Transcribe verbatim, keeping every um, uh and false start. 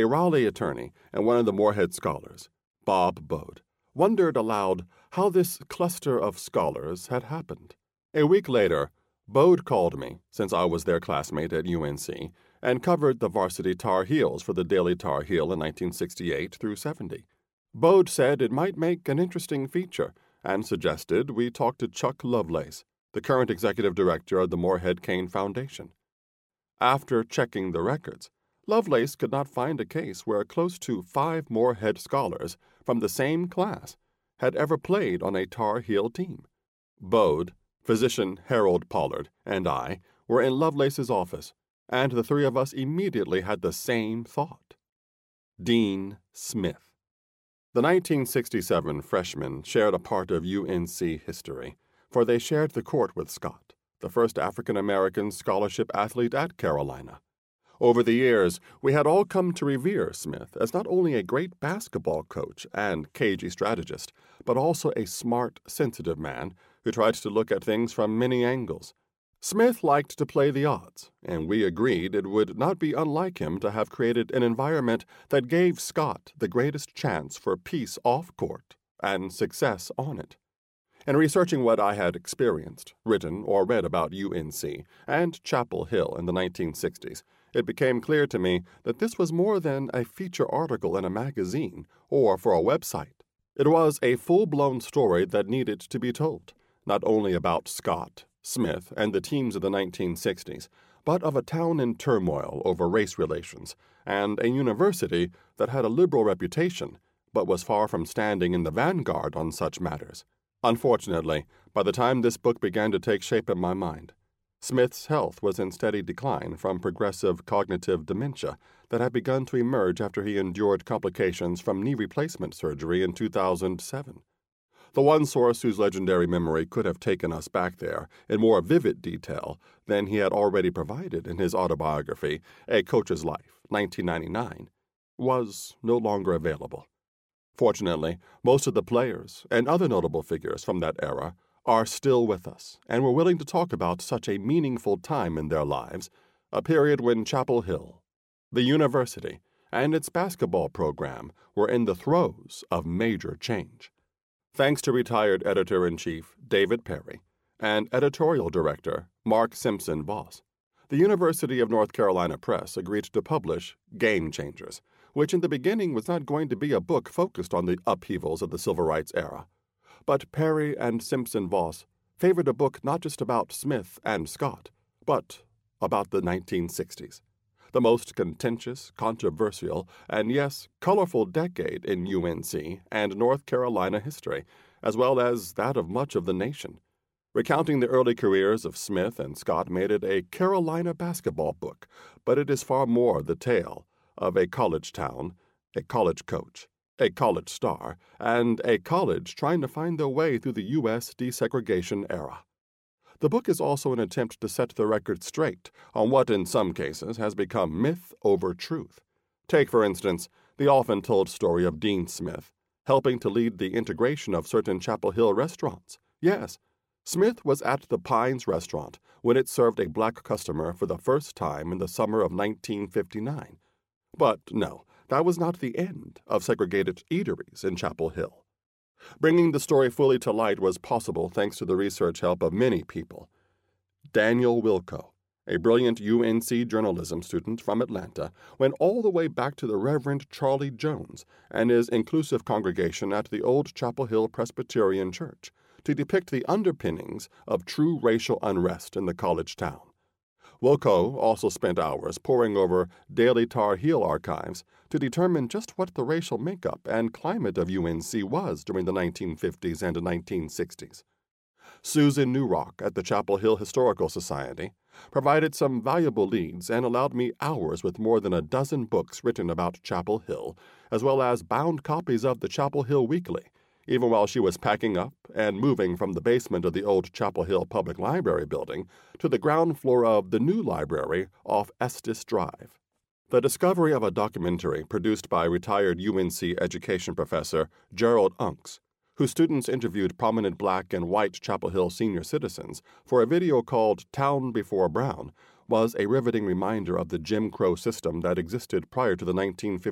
A Raleigh attorney and one of the Morehead scholars, Bob Bode, wondered aloud how this cluster of scholars had happened. A week later, Bode called me, since I was their classmate at U N C, and covered the varsity Tar Heels for the Daily Tar Heel in nineteen sixty-eight through seventy. Bode said it might make an interesting feature and suggested we talk to Chuck Lovelace, the current executive director of the Morehead Cain Foundation. After checking the records, Lovelace could not find a case where close to five Morehead scholars from the same class had ever played on a Tar Heel team. Bode, physician Harold Pollard, and I were in Lovelace's office, and the three of us immediately had the same thought. Dean Smith. The nineteen sixty-seven freshmen shared a part of U N C history, for they shared the court with Scott, the first African-American scholarship athlete at Carolina. Over the years, we had all come to revere Smith as not only a great basketball coach and cagey strategist, but also a smart, sensitive man who tried to look at things from many angles. Smith liked to play the odds, and we agreed it would not be unlike him to have created an environment that gave Scott the greatest chance for peace off-court and success on it. In researching what I had experienced, written, or read about U N C and Chapel Hill in the nineteen sixties, it became clear to me that this was more than a feature article in a magazine or for a website. It was a full-blown story that needed to be told, not only about Scott, Smith, and the teams of the nineteen sixties, but of a town in turmoil over race relations, and a university that had a liberal reputation, but was far from standing in the vanguard on such matters. Unfortunately, by the time this book began to take shape in my mind, Smith's health was in steady decline from progressive cognitive dementia that had begun to emerge after he endured complications from knee replacement surgery in two thousand seven. The one source whose legendary memory could have taken us back there in more vivid detail than he had already provided in his autobiography, A Coach's Life, nineteen ninety-nine, was no longer available. Fortunately, most of the players and other notable figures from that era are still with us and were willing to talk about such a meaningful time in their lives, a period when Chapel Hill, the university, and its basketball program were in the throes of major change. Thanks to retired editor-in-chief David Perry and editorial director Mark Simpson Voss, the University of North Carolina Press agreed to publish Game Changers, which in the beginning was not going to be a book focused on the upheavals of the civil rights era. But Perry and Simpson Voss favored a book not just about Smith and Scott, but about the nineteen sixties, the most contentious, controversial, and yes, colorful decade in U N C and North Carolina history, as well as that of much of the nation. Recounting the early careers of Smith and Scott made it a Carolina basketball book, but it is far more the tale of a college town, a college coach, a college star, and a college trying to find their way through the U S desegregation era. The book is also an attempt to set the record straight on what in some cases has become myth over truth. Take, for instance, the often-told story of Dean Smith helping to lead the integration of certain Chapel Hill restaurants. Yes, Smith was at the Pines restaurant when it served a black customer for the first time in the summer of nineteen fifty-nine. But no, that was not the end of segregated eateries in Chapel Hill. Bringing the story fully to light was possible thanks to the research help of many people. Daniel Wilco, a brilliant U N C journalism student from Atlanta, went all the way back to the Reverend Charlie Jones and his inclusive congregation at the old Chapel Hill Presbyterian Church to depict the underpinnings of true racial unrest in the college town. Wilco also spent hours poring over Daily Tar Heel archives to determine just what the racial makeup and climate of U N C was during the nineteen fifties and nineteen sixties. Susan Newrock at the Chapel Hill Historical Society provided some valuable leads and allowed me hours with more than a dozen books written about Chapel Hill, as well as bound copies of the Chapel Hill Weekly, even while she was packing up and moving from the basement of the old Chapel Hill Public Library building to the ground floor of the new library off Estes Drive. The discovery of a documentary produced by retired U N C education professor Gerald Unks, whose students interviewed prominent black and white Chapel Hill senior citizens for a video called Town Before Brown, was a riveting reminder of the Jim Crow system that existed prior to the nineteen